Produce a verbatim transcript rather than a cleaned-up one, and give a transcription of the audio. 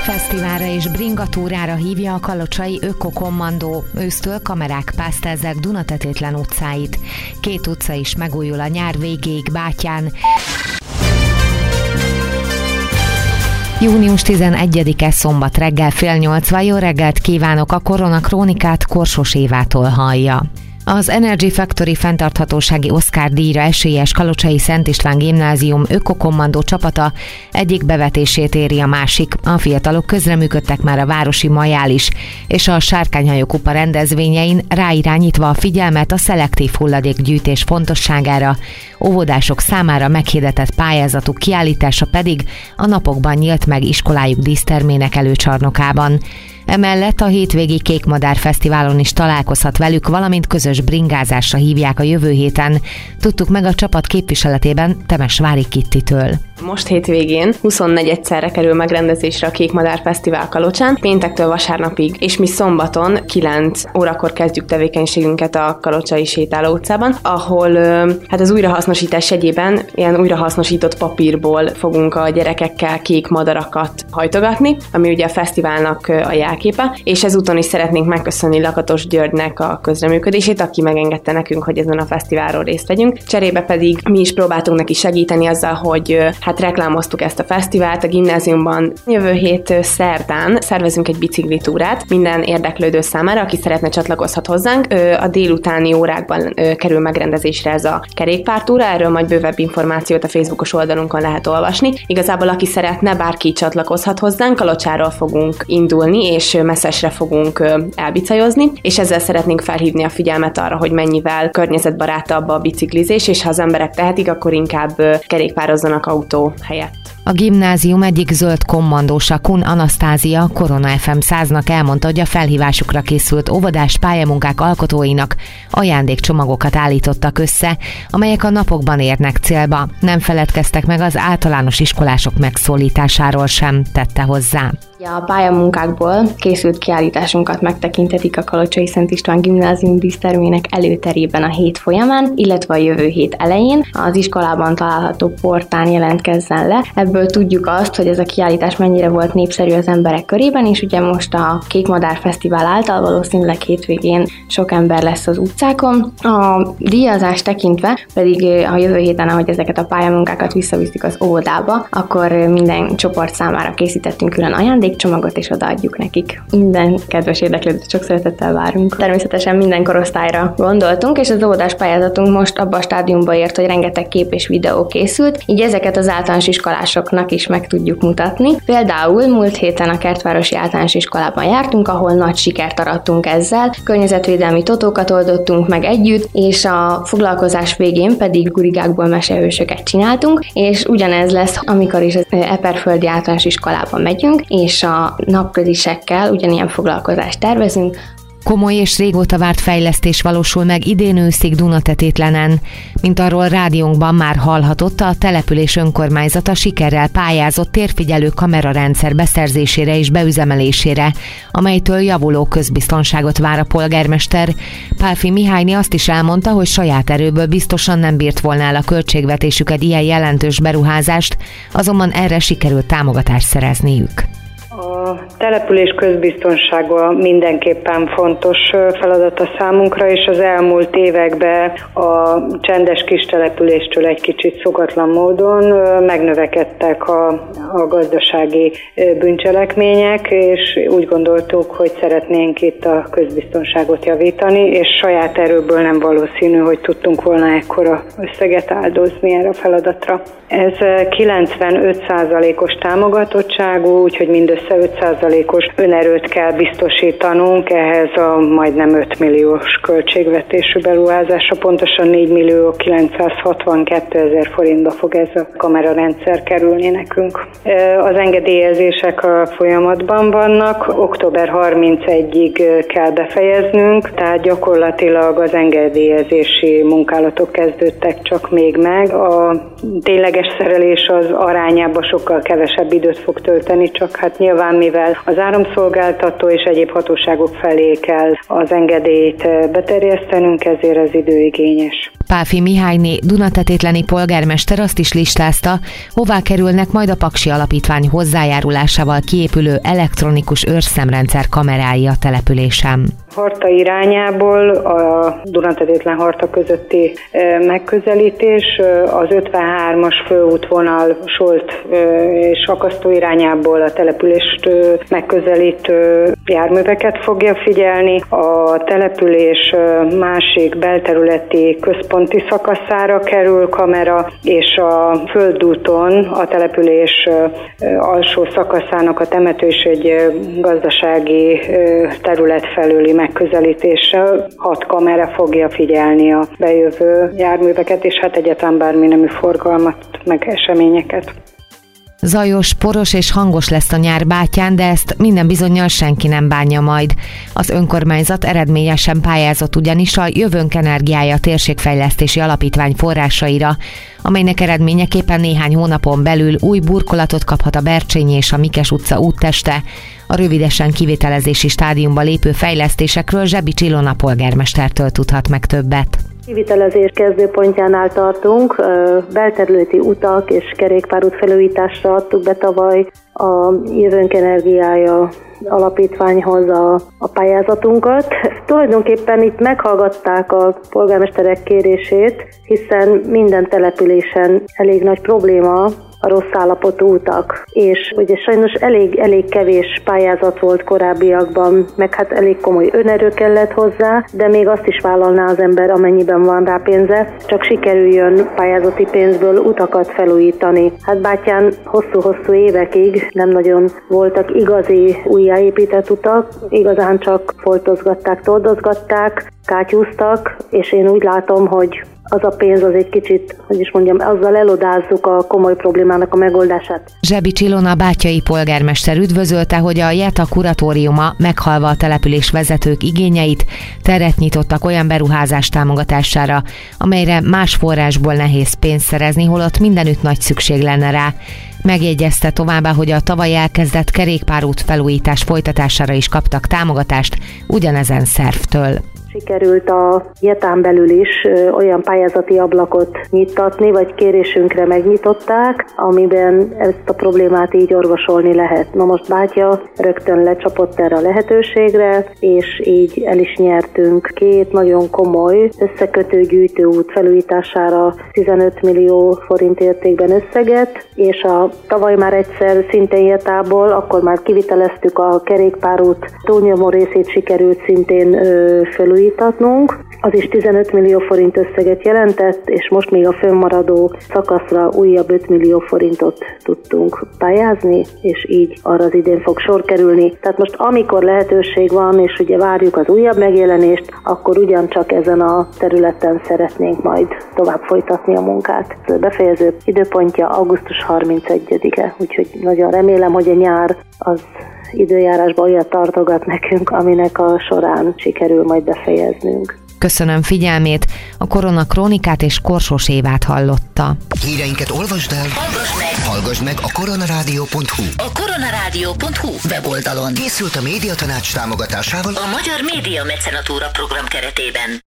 Fesztiválra és bringatúrára hívja a kalocsai ökokommandó. Ősztől kamerák pásztázzák Dunatetétlen utcáit. Két utca is megújul a nyár végéig Bátyán. június tizenegyedike szombat reggel fél nyolcvan. Jó reggelt kívánok, a Korona Krónikát Korsos Évától hallja. Az Energy Factory fenntarthatósági Oscar díjra esélyes Kalocsai Szent István Gimnázium ökokommandó csapata egyik bevetését éri a másik. A fiatalok közreműködtek már a városi majál és a Sárkányhajó kupa rendezvényein, ráirányítva a figyelmet a szelektív hulladékgyűjtés fontosságára. Óvodások számára meghirdetett pályázatuk kiállítása pedig a napokban nyílt meg iskolájuk dísztermének előcsarnokában. Emellett a hétvégi Kékmadár Fesztiválon is találkozhat velük, valamint közös bringázásra hívják a jövő héten. Tudtuk meg a csapat képviseletében Temesvári Kittitől. Most hétvégén huszonnegyedszerre kerül megrendezésre a Kékmadár Fesztivál Kalocsán, péntektől vasárnapig, és mi szombaton kilenc órakor kezdjük tevékenységünket a Kalocsai Sétáló utcában, ahol hát az újrahasznosítás jegyében ilyen újrahasznosított papírból fogunk a gyerekekkel kék madarakat hajtogatni, ami ugye a fesztiválnak a jelképe, és ezúton is szeretnénk megköszönni Lakatos Györgynek a közreműködését, aki megengedte nekünk, hogy ezen a fesztiválról részt vegyünk. Cserébe pedig mi is próbáltunk neki segíteni azzal, hogy hát reklámoztuk ezt a fesztivált a gimnáziumban. Jövő hét szerdán szervezünk egy biciklitúrát minden érdeklődő számára, aki szeretne csatlakozhat hozzánk. A délutáni órákban kerül megrendezésre ez a kerékpártúra, erről majd bővebb információt a Facebookos oldalunkon lehet olvasni. Igazából aki szeretne, bárki csatlakozhat hozzánk, Kalocsáról fogunk indulni, és messzesre fogunk elbicajozni, és ezzel szeretnénk felhívni a figyelmet arra, hogy mennyivel környezetbarátabb a biciklizés, és ha az emberek tehetik, akkor inkább kerékpározzanak autó helyett. A gimnázium egyik zöld kommandósa, Kun Anasztázia Korona ef em száznak elmondta, hogy a felhívásukra készült óvodás pályamunkák alkotóinak ajándékcsomagokat állítottak össze, amelyek a napokban érnek célba. Nem feledkeztek meg az általános iskolások megszólításáról sem, tette hozzá. A pályamunkákból készült kiállításunkat megtekintetik a Kalocsai Szent István Gimnázium dísztermének előterében a hét folyamán, illetve a jövő hét elején az iskolában található portán jelentkezzen le. Ebből tudjuk azt, hogy ez a kiállítás mennyire volt népszerű az emberek körében, és ugye most a Kékmadár Fesztivál által valószínűleg hétvégén sok ember lesz az utcákon. A díjazást tekintve pedig a jövő héten, ahogy ezeket a pályamunkákat visszaviszik az óvodába, akkor minden csoport számára készítettünk külön ajándék csomagot, és odaadjuk nekik. Minden kedves érdeklődőt sok szeretettel várunk. Természetesen minden korosztályra gondoltunk, és az óvodás pályázatunk most abba a stádiumba ért, hogy rengeteg kép és videó készült, így ezeket az általános iskolásoknak is meg tudjuk mutatni. Például múlt héten a Kertvárosi Általános Iskolában jártunk, ahol nagy sikert arattunk ezzel, környezetvédelmi totókat oldottunk meg együtt, és a foglalkozás végén pedig gurigákból mesehősöket csináltunk, és ugyanez lesz, amikor is az Eperföldi Általános Iskolában megyünk, és a napközisekkel ugyanilyen foglalkozást tervezünk. Komoly és régóta várt fejlesztés valósul meg idén őszig Dunatetétlenen. Mint arról rádiónkban már hallhatott, a település önkormányzata sikerrel pályázott térfigyelő kamerarendszer beszerzésére és beüzemelésére, amelytől javuló közbiztonságot vár a polgármester. Pálfi Mihályné azt is elmondta, hogy saját erőből biztosan nem bírt volna el a költségvetésük egy ilyen jelentős beruházást, azonban erre sikerült támogatást szerezniük. A település közbiztonsága mindenképpen fontos feladat a számunkra, és az elmúlt években a csendes kis településtől egy kicsit szokatlan módon megnövekedtek a, a gazdasági bűncselekmények, és úgy gondoltuk, hogy szeretnénk itt a közbiztonságot javítani, és saját erőből nem valószínű, hogy tudtunk volna ekkora összeget áldozni erre a feladatra. Ez kilencvenöt százalékos támogatottságú, úgyhogy mindössze öt százalékos önerőt kell biztosítanunk, ehhez a majdnem öt milliós költségvetésű beruházásra, pontosan négy millió kilencszázhatvankétezer forintba fog ez a kamerarendszer kerülni nekünk. Az engedélyezések a folyamatban vannak, október harmincegyedikéig kell befejeznünk, tehát gyakorlatilag az engedélyezési munkálatok kezdődtek csak még meg. A tényleges szerelés az arányában sokkal kevesebb időt fog tölteni, csak hát nyilván mivel az áramszolgáltató és egyéb hatóságok felé kell az engedélyt beterjesztenünk, ezért ez időigényes. Pálffy Mihályné dunatetétleni polgármester azt is listázta, hová kerülnek majd a Paksi Alapítvány hozzájárulásával kiépülő elektronikus őrszemrendszer kamerái a településen. Harta irányából a Dunatetétlen-Harta közötti megközelítés az ötvenhármas főútvonal Solt és Akasztó irányából a települést megközelítő járműveket fogja figyelni. A település másik belterületi központi szakaszára kerül kamera, és a földúton a település alsó szakaszának a temető és egy gazdasági terület felüli megközelítéssel hat kamera fogja figyelni a bejövő járműveket, és hát egyáltalán bármi nemű forgalmat, meg eseményeket. Zajos, poros és hangos lesz a nyár Bátyán, de ezt minden bizonnyal senki nem bánja majd. Az önkormányzat eredményesen pályázott ugyanis a Jövőnk Energiája Térségfejlesztési Alapítvány forrásaira, amelynek eredményeképpen néhány hónapon belül új burkolatot kaphat a Bercsényi és a Mikes utca útteste. A rövidesen kivitelezési stádiumba lépő fejlesztésekről Zsebics Ilona polgármestertől tudhat meg többet. Kivitelezés kezdőpontjánál tartunk, belterületi utak és kerékpárút felújításra adtuk be tavaly a Jövőnk Energiája Alapítványhoz a, a pályázatunkat. Tulajdonképpen itt meghallgatták a polgármesterek kérését, hiszen minden településen elég nagy probléma a rossz állapotú utak, és ugye sajnos elég, elég kevés pályázat volt korábbiakban, meg hát elég komoly önerő kellett hozzá, de még azt is vállalná az ember, amennyiben van rá pénze, csak sikerüljön pályázati pénzből utakat felújítani. Hát Bátyán hosszú-hosszú évekig nem nagyon voltak igazi újjáépített utak, igazán csak foltozgatták, toldozgatták, kátyúztak, és én úgy látom, hogy az a pénz az egy kicsit, hogy is mondjam, azzal elodázzuk a komoly problémának a megoldását. Zsebics Ilona bátyai polgármester üdvözölte, hogy a JETA kuratóriuma meghallva a település vezetők igényeit teret nyitottak olyan beruházás támogatására, amelyre más forrásból nehéz pénzt szerezni, holott mindenütt nagy szükség lenne rá. Megjegyezte továbbá, hogy a tavaly elkezdett kerékpárút felújítás folytatására is kaptak támogatást ugyanezen szervtől. Sikerült a jetán belül is olyan pályázati ablakot nyittatni, vagy kérésünkre megnyitották, amiben ezt a problémát így orvosolni lehet. Na most Bátya rögtön lecsapott erre a lehetőségre, és így el is nyertünk két nagyon komoly összekötő gyűjtőút felújításására tizenöt millió forint értékben összeget, és a tavaly már egyszer szintén jetából, akkor már kiviteleztük a kerékpárút túlnyomó részét, sikerült szintén felújítani, az is tizenöt millió forint összeget jelentett, és most még a fönnmaradó szakaszra újabb öt millió forintot tudtunk pályázni, és így arra az idén fog sor kerülni. Tehát most amikor lehetőség van, és ugye várjuk az újabb megjelenést, akkor ugyancsak ezen a területen szeretnénk majd tovább folytatni a munkát. A befejező időpontja augusztus harmincegyedike, úgyhogy nagyon remélem, hogy a nyár az időjárásban olyat tartogat nekünk, aminek a során sikerül majd befejeznünk. Köszönöm figyelmét, a Korona Krónikát és Korsós Évát hallotta. Híreinket olvasd el, hallgass meg, hallgass meg a koronarádió pont hu. A koronarádió pont hu weboldalon Készült a Médiatanács támogatásával a Magyar Média Mecenatúra program keretében.